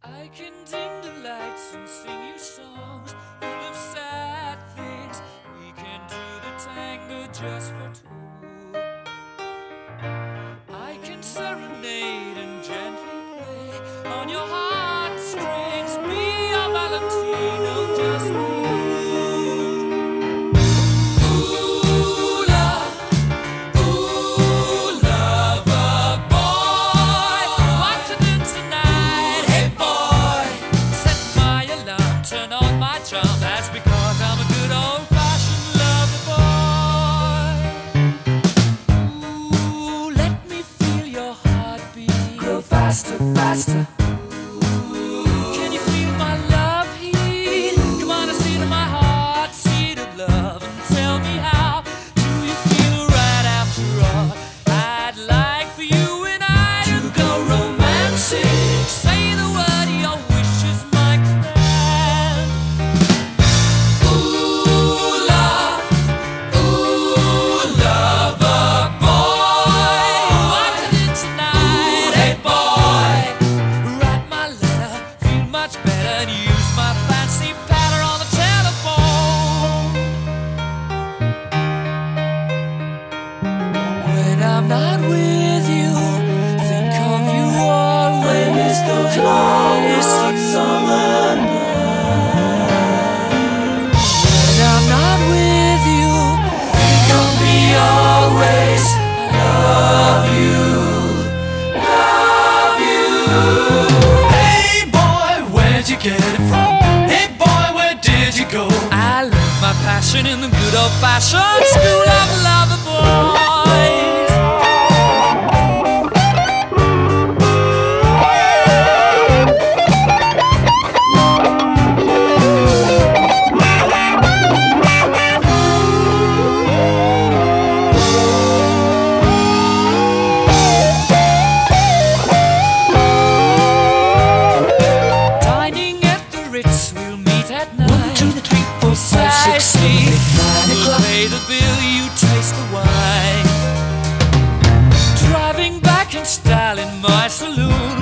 I can dim the lights and sing you songs full of sad things. We can do the tango just for two. I can serenade and gently play on your heartstrings. Be your Valentino just for you. Ooh, love, ooh, lover boy, what to do tonight? Hey boy, set my alarm, turn on my charm. That's because I'm a good old-fashioned lover boy. Ooh, let me feel your heartbeat grow faster, faster. Can you feel my love heat? Come on and see to my heart, seat of love, and tell me how do you feel right after all? I'd like for you and I to go romancing. Say the word, your wish is my command. Ooh, love, ooh, lover boy, what to do tonight? Hey boy, write my letter, feel much better, and use my fancy patter on the telephone. When I'm not with you, think of you always. Those long summer nights. When I'm not with you, think of me always. Love you, love you. Hey boy, where'd you get it from? Hey boy, where did you go? I learned my passion in the good old-fashioned school of lover boys. Dining at the Ritz, we'll meet at night. 1, 2, 3, 4, 5, 6, 7, 8, 9 We'll o'clock. pay the bill, you taste the wine. Driving back in style in my saloon.